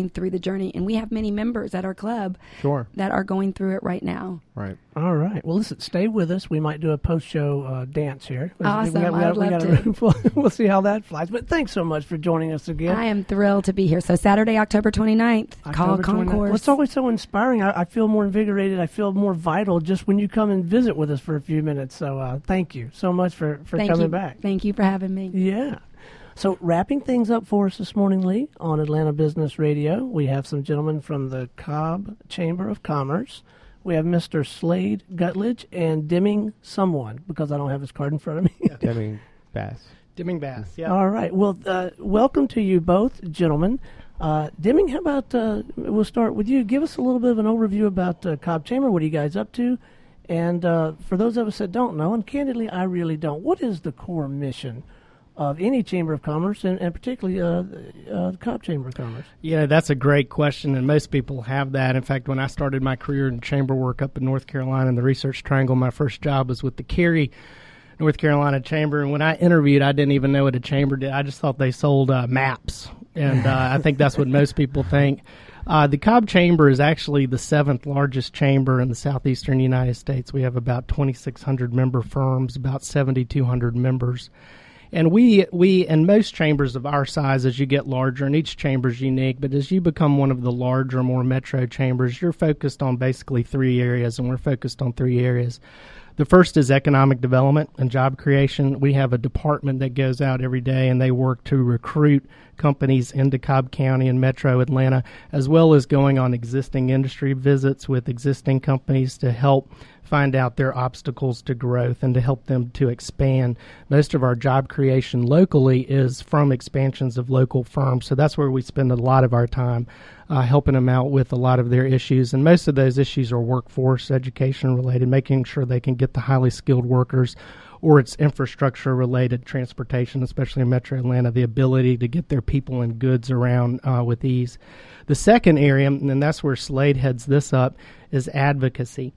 journey, and we have many members at our club
Sure.
that are going through it right now.
Right.
All right. Well, listen, stay with us. We might do a post-show dance here.
Awesome. I would love to.
We'll see how that flies. But thanks so much for joining us again.
I am thrilled to be here. So Saturday, October 29th, call
October 29th.
Concourse.
Well, it's always so inspiring. I feel more invigorated. I feel more vital just when you come and visit with us for a few minutes. So thank you so much for coming back.
Thank you for having me.
Yeah. So wrapping things up for us this morning, Lee, on Atlanta Business Radio, we have some gentlemen from the Cobb Chamber of Commerce. We have Mr. Slade Gutledge and Deming someone, because I don't have his card in front of me.
Deming Bass.
Deming Bass, yeah.
All right. Well, welcome to you both, gentlemen. Deming, how about we'll start with you. Give us a little bit of an overview about Cobb Chamber. What are you guys up to? And for those of us that don't know, and candidly, I really don't, what is the core mission of any Chamber of Commerce, and particularly the Cobb Chamber of Commerce?
Yeah, that's a great question, and most people have that. In fact, when I started my career in chamber work up in North Carolina in the Research Triangle, my first job was with the Cary, North Carolina Chamber, and when I interviewed, I didn't even know what a chamber did. I just thought they sold maps, and I think that's what most people think. The Cobb Chamber is actually the 7th largest chamber in the southeastern United States. We have about 2,600 member firms, about 7,200 members. And we in most chambers of our size, as you get larger, and each chamber is unique, but as you become one of the larger, more metro chambers, you're focused on basically 3 areas, and we're focused on 3 areas. The first is economic development and job creation. We have a department that goes out every day, and they work to recruit companies into Cobb County and Metro Atlanta, as well as going on existing industry visits with existing companies to help find out their obstacles to growth and to help them to expand. Most of our job creation locally is from expansions of local firms, so that's where we spend a lot of our time helping them out with a lot of their issues. And most of those issues are workforce, education related, making sure they can get the highly skilled workers, or it's infrastructure related, transportation, especially in Metro Atlanta, the ability to get their people and goods around with ease. The second area, and that's where Slade heads this up, is advocacy.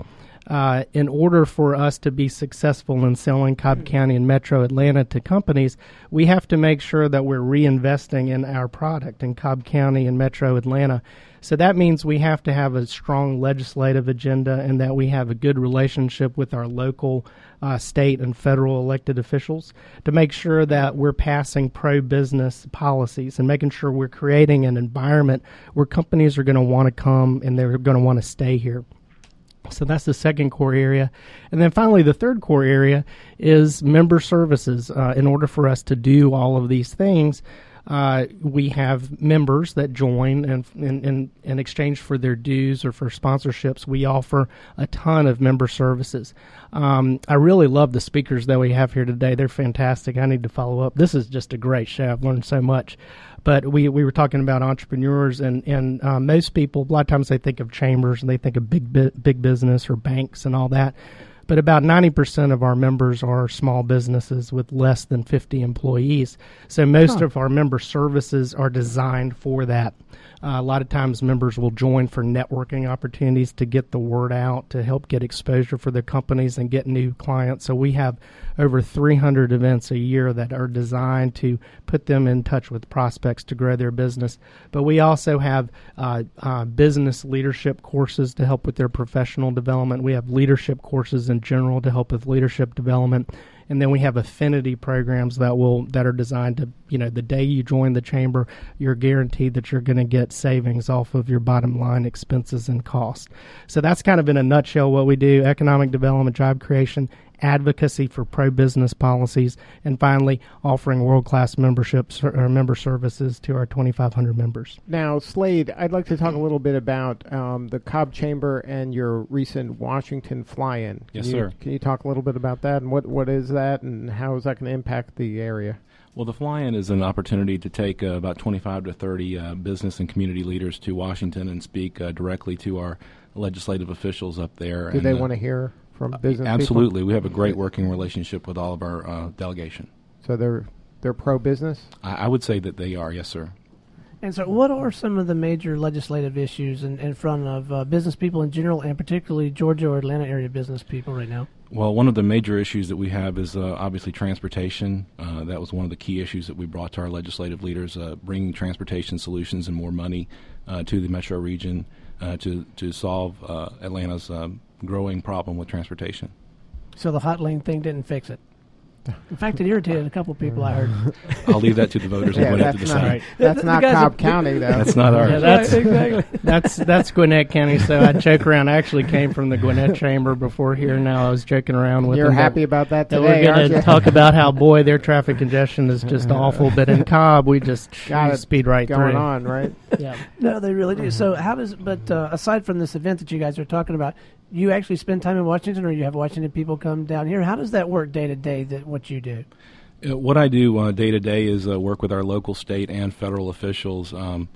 In order for us to be successful in selling Cobb County and Metro Atlanta to companies, we have to make sure that we're reinvesting in our product in Cobb County and Metro Atlanta. So that means we have to have a strong legislative agenda, and that we have a good relationship with our local, state, and federal elected officials to make sure that we're passing pro-business policies and making sure we're creating an environment where companies are going to want to come and they're going to want to stay here. So that's the second core area. And then finally, the third core area is member services. In order for us to do all of these things, we have members that join, and in exchange for their dues or for sponsorships, we offer a ton of member services. I really love the speakers that we have here today. They're fantastic. I need to follow up. This is just a great show. I've learned so much. But we were talking about entrepreneurs, and most people, a lot of times they think of chambers and they think of big business or banks and all that. But about 90% of our members are small businesses with less than 50 employees. So most of our member services are designed for that. A lot of times members will join for networking opportunities to get the word out, to help get exposure for their companies and get new clients. So we have over 300 events a year that are designed to put them in touch with prospects to grow their business. But we also have business leadership courses to help with their professional development. We have leadership courses in general to help with leadership development. And then we have affinity programs that are designed to, the day you join the chamber, you're guaranteed that you're going to get savings off of your bottom line expenses and costs. So that's kind of in a nutshell what we do: economic development, job creation, advocacy for pro-business policies, and finally offering world-class memberships or member services to our 2,500 members.
Now, Slade, I'd like to talk a little bit about the Cobb Chamber and your recent Washington fly-in.
Yes, sir.
Can you talk a little bit about that, and what is that, and how is that going to impact the area?
Well, the fly-in is an opportunity to take about 25 to 30 business and community leaders to Washington and speak directly to our legislative officials up there.
Do they want to hear from business
absolutely.
people?
We have a great working relationship with all of our delegation.
So they're pro-business?
I would say that they are, yes, sir.
And so what are some of the major legislative issues in front of business people in general, and particularly Georgia or Atlanta area business people right now?
Well, one of the major issues that we have is obviously transportation. That was one of the key issues that we brought to our legislative leaders, bringing transportation solutions and more money to the metro region to solve Atlanta's growing problem with transportation.
So the hot lane thing didn't fix it. In fact, it irritated a couple people, I heard.
I'll leave that to the voters and Gwinnett to decide.
That's not Cobb County, though.
That's not ours.
Yeah, that's exactly. That's Gwinnett County. So I joke around. I actually came from the Gwinnett Chamber before here. Now I was joking around with
You're
them
happy about that
that
today,
we're
aren't
going
you?
to talk about how, boy, their traffic congestion is just awful. But in Cobb, we just
Got it
speed right
going
through.
on, right?
Yeah.
No, they really do. So how does, but aside from this event that you guys are talking about, you actually spend time in Washington, or you have Washington people come down here? How does that work day to day, what you do?
What I do day to day is work with our local, state, and federal officials,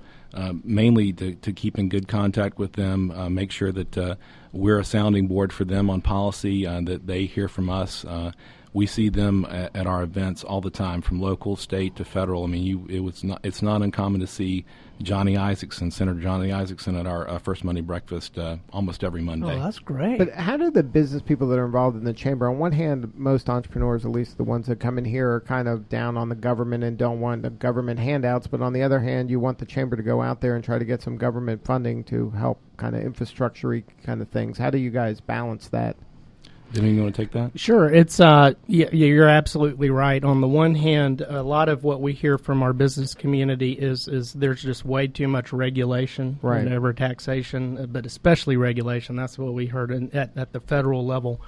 mainly to keep in good contact with them, make sure that we're a sounding board for them on policy, that they hear from us. We see them at our events all the time, from local, state, to federal. I mean, it's not uncommon to see Johnny Isakson, Senator Johnny Isakson, at our First Monday breakfast almost every Monday.
Oh, that's great.
But how do the business people that are involved in the chamber, on one hand, most entrepreneurs, at least the ones that come in here, are kind of down on the government and don't want the government handouts, but on the other hand, you want the chamber to go out there and try to get some government funding to help kind of infrastructure-y kind of things. How do you guys balance that?
Jimmy, you want to take that?
Sure. It's you're absolutely right. On the one hand, a lot of what we hear from our business community is there's just way too much regulation over taxation, but especially regulation. That's what we heard at the federal level.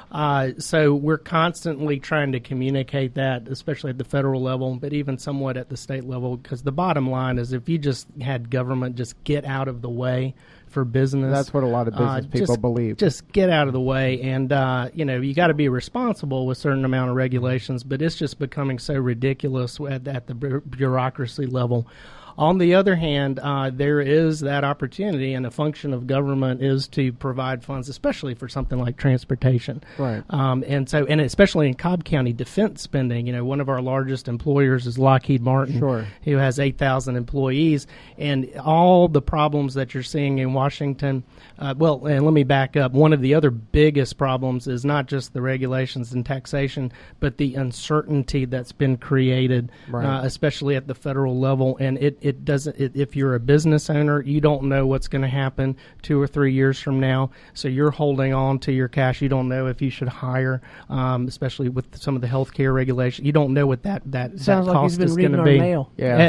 So we're constantly trying to communicate that, especially at the federal level, but even somewhat at the state level, because the bottom line is if you just had government just get out of the way for business.
That's what a lot of business people believe.
Just get out of the way, and you got to be responsible with a certain amount of regulations, but it's just becoming so ridiculous at the bureaucracy level. On the other hand, there is that opportunity, and a function of government is to provide funds, especially for something like transportation.
Right.
And especially in Cobb County, defense spending. One of our largest employers is Lockheed Martin, who has 8,000 employees, and all the problems that you're seeing in Washington. And let me back up. One of the other biggest problems is not just the regulations and taxation, but the uncertainty that's been created, especially at the federal level, and it doesn't. If you're a business owner, you don't know what's going to happen 2 or 3 years from now. So you're holding on to your cash. You don't know if you should hire, especially with some of the healthcare regulation. You don't know what that
sounds like
cost
he's been
is going
reading
to
our
be.
mail.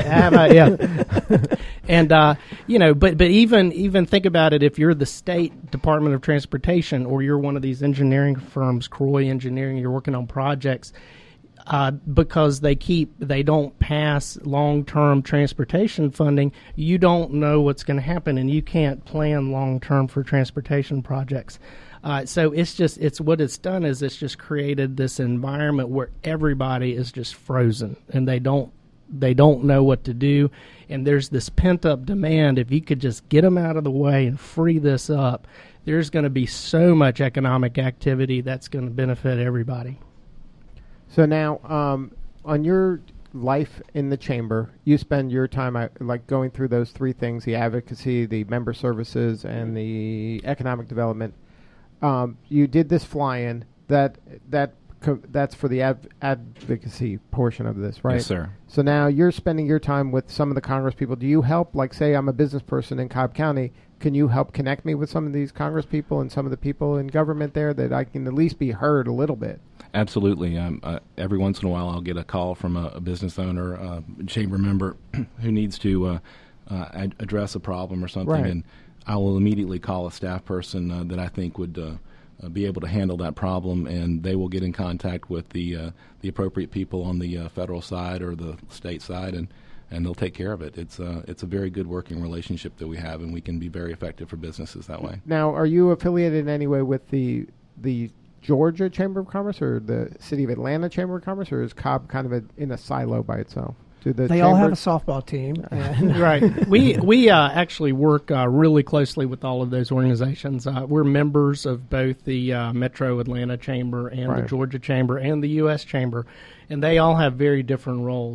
And but even think about it. If you're the state Department of Transportation, or you're one of these engineering firms, Croy Engineering, you're working on projects. Because they don't pass long-term transportation funding, you don't know what's going to happen, and you can't plan long-term for transportation projects. So it's what it's done is it's just created this environment where everybody is just frozen, and they don't know what to do, and there's this pent-up demand. If you could just get them out of the way and free this up, there's going to be so much economic activity that's going to benefit everybody.
So now, on your life in the chamber, you spend your time like going through those three things: the advocacy, the member services, and the economic development. You did this fly-in. That's for the advocacy portion of this, right?
Yes, sir.
So now you're spending your time with some of the Congress people. Do you help, like, say I'm a business person in Cobb County, can you help connect me with some of these Congress people and some of the people in government there that I can at least be heard a little bit?
Absolutely. Every once in a while I'll get a call from a business owner, a chamber member who needs to address a problem or something, and I will immediately call a staff person that I think would be able to handle that problem, and they will get in contact with the appropriate people on the federal side or the state side, and they'll take care of it. It's a very good working relationship that we have, and we can be very effective for businesses that way. Now,
are you affiliated in any way with the Georgia Chamber of Commerce or the City of Atlanta Chamber of Commerce, or is Cobb kind of in a silo by itself?
They all have a softball team.
Right. We actually work really closely with all of those organizations. We're members of both the Metro Atlanta Chamber and the Georgia Chamber and the U.S. Chamber, and they all have very different roles.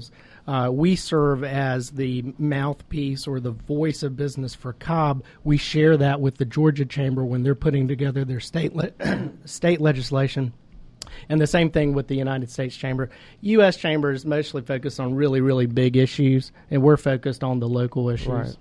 we serve as the mouthpiece or the voice of business for Cobb. We share that with the Georgia Chamber when they're putting together their state legislation. And the same thing with the United States Chamber. U.S. Chamber is mostly focused on really, really big issues, and we're focused on the local issues.
Right.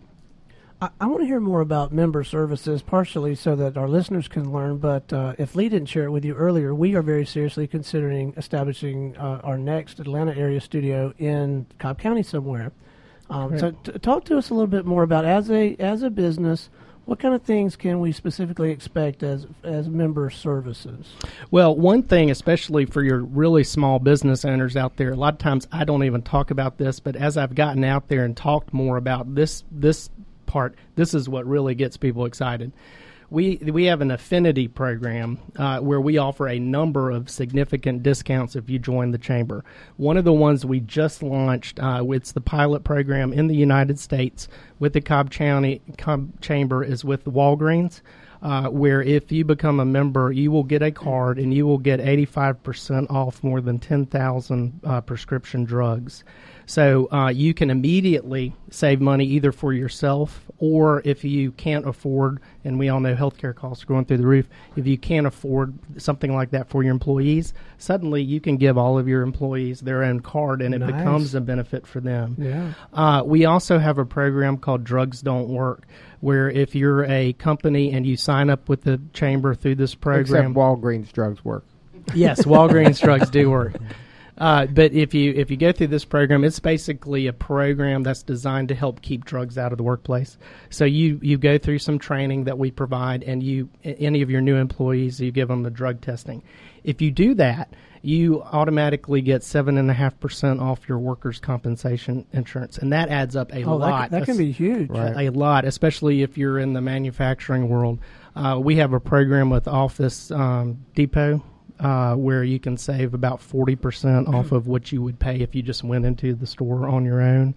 I want to hear more about member services, partially so that our listeners can learn. But if Lee didn't share it with you earlier, we are very seriously considering establishing our next Atlanta area studio in Cobb County somewhere. So talk to us a little bit more about, as a business, what kind of things can we specifically expect as member services?
Well, one thing, especially for your really small business owners out there, a lot of times I don't even talk about this, but as I've gotten out there and talked more about this part, this is what really gets people excited. We have an affinity program where we offer a number of significant discounts if you join the chamber. One of the ones we just launched, it's the pilot program in the United States with the Cobb Chamber, is with Walgreens, where if you become a member, you will get a card and you will get 85% off more than 10,000 prescription drugs. So you can immediately save money either for yourself, or if you can't afford, and we all know healthcare costs are going through the roof, if you can't afford something like that for your employees, suddenly you can give all of your employees their own card, and it becomes a benefit for them.
Yeah.
We also have a program called Drugs Don't Work, where if you're a company and you sign up with the chamber through this program...
Except Walgreens drugs work.
Yes, Walgreens drugs do work. But if you go through this program, it's basically a program that's designed to help keep drugs out of the workplace. So you go through some training that we provide, and any of your new employees, you give them the drug testing. If you do that, you automatically get 7.5% off your workers' compensation insurance, and that adds up a lot.
That can be huge.
Right. A lot, especially if you're in the manufacturing world. We have a program with Office Depot, where you can save about 40% off of what you would pay if you just went into the store on your own.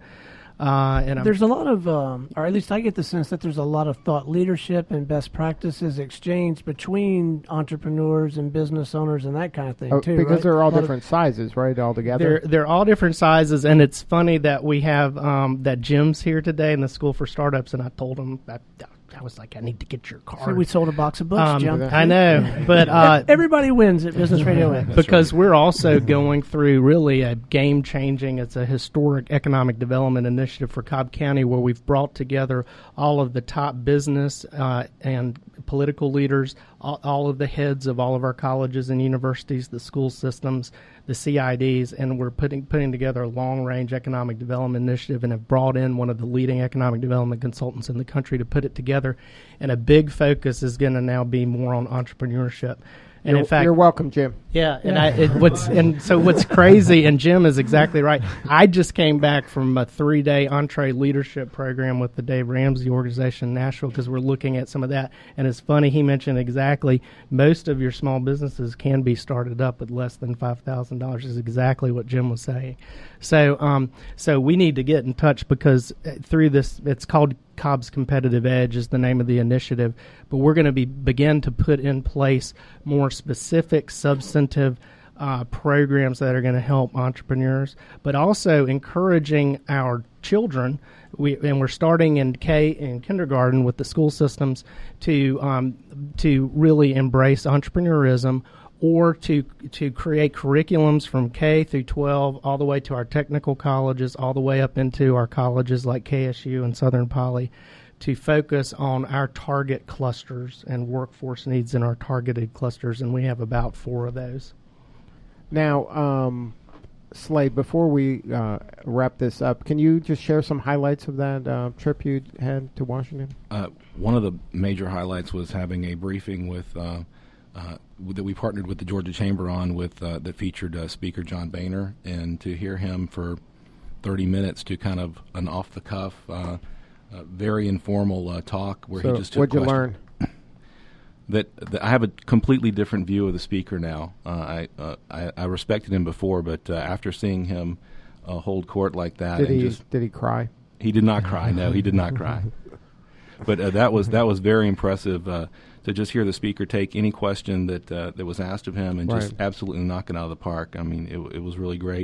And
there's a lot of, or at least I get the sense that there's a lot of thought leadership and best practices exchanged between entrepreneurs and business owners and that kind of thing, too,
because
right?
they're all different sizes, right, all together?
They're all different sizes, and it's funny that we have that Jim's here today in the School for Startups, and I told him I was like, I need to get your card.
So we sold a box of books, Jim.
I know, but
everybody wins at Business Radio X.
Because we're also going through really a game-changing, it's a historic economic development initiative for Cobb County, where we've brought together all of the top business and political leaders, all of the heads of all of our colleges and universities, the school systems, the CIDs, and we're putting together a long-range economic development initiative, and have brought in one of the leading economic development consultants in the country to put it together. And a big focus is going to now be more on entrepreneurship. And in fact,
you're welcome, Jim.
Yeah, and so what's crazy, and Jim is exactly right. I just came back from a 3-day entree leadership program with the Dave Ramsey organization in Nashville, because we're looking at some of that. And it's funny, he mentioned exactly most of your small businesses can be started up with less than $5,000. Is exactly what Jim was saying. So we need to get in touch, because through this, it's called Cobb's Competitive Edge is the name of the initiative, but we're going to begin to put in place more specific, substantive programs that are going to help entrepreneurs, but also encouraging our children. We're starting in kindergarten with the school systems to really embrace entrepreneurism, or to create curriculums from K through 12 all the way to our technical colleges, all the way up into our colleges like KSU and Southern Poly, to focus on our target clusters and workforce needs in our targeted clusters, and we have about 4 of those.
Now, Slade, before we wrap this up, can you just share some highlights of that trip you had to Washington?
One of the major highlights was having a briefing with that we partnered with the Georgia Chamber on, with that featured Speaker John Boehner, and to hear him for 30 minutes to kind of an off-the-cuff, very informal talk where he just took
questions.
What'd you learn? That I have a completely different view of the speaker now. I respected him before, but after seeing him hold court like that,
did he cry?
He did not cry. No, he did not cry. But that was very impressive to just hear the speaker take any question that was asked of him and just absolutely knock it out of the park. I mean, it was really great.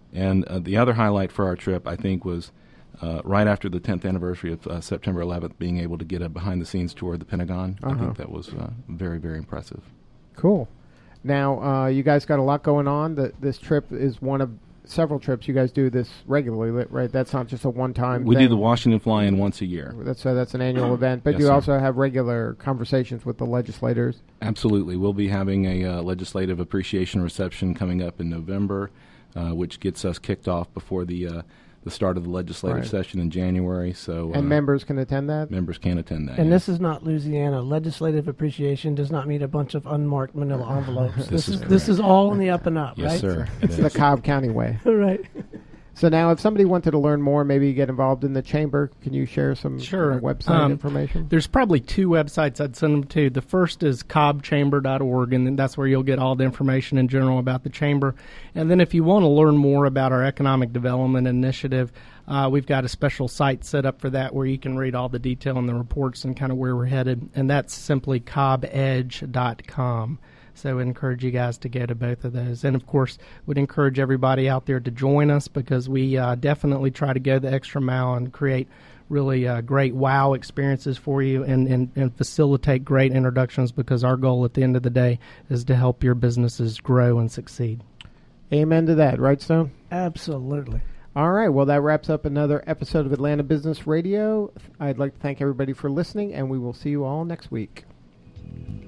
And the other highlight for our trip, I think, was right after the 10th anniversary of September 11th, being able to get a behind-the-scenes tour of the Pentagon. I think that was very, very impressive.
Cool. Now, you guys got a lot going on. This trip is one of several trips. You guys do this regularly, right? That's not just a one-time
We
thing.
do the Washington Fly-In once a year.
That's an annual event. But
Yes,
you
sir.
also have regular conversations with the legislators.
Absolutely. We'll be having a legislative appreciation reception coming up in November, which gets us kicked off before the start of the legislative
Right.
session in January. So
And members can attend that?
members can attend that.
And
yes.
this is not Louisiana. Legislative appreciation does not mean a bunch of unmarked manila envelopes.
This is
this is all in the up and up,
Yes,
right?
sir.
It's the Cobb County way.
Right.
So now, if somebody wanted to learn more, maybe get involved in the chamber, can you share some
Sure.
website information?
There's probably two websites I'd send them to. The first is cobbchamber.org, and then that's where you'll get all the information in general about the chamber. And then if you want to learn more about our economic development initiative, we've got a special site set up for that where you can read all the detail in the reports and kind of where we're headed, and that's simply cobbedge.com. So I encourage you guys to go to both of those. And, of course, would encourage everybody out there to join us because we definitely try to go the extra mile and create really great wow experiences for you and facilitate great introductions because our goal at the end of the day is to help your businesses grow and succeed.
Amen to that, right, Stone?
Absolutely.
All right, well, that wraps up another episode of Atlanta Business Radio. I'd like to thank everybody for listening, and we will see you all next week.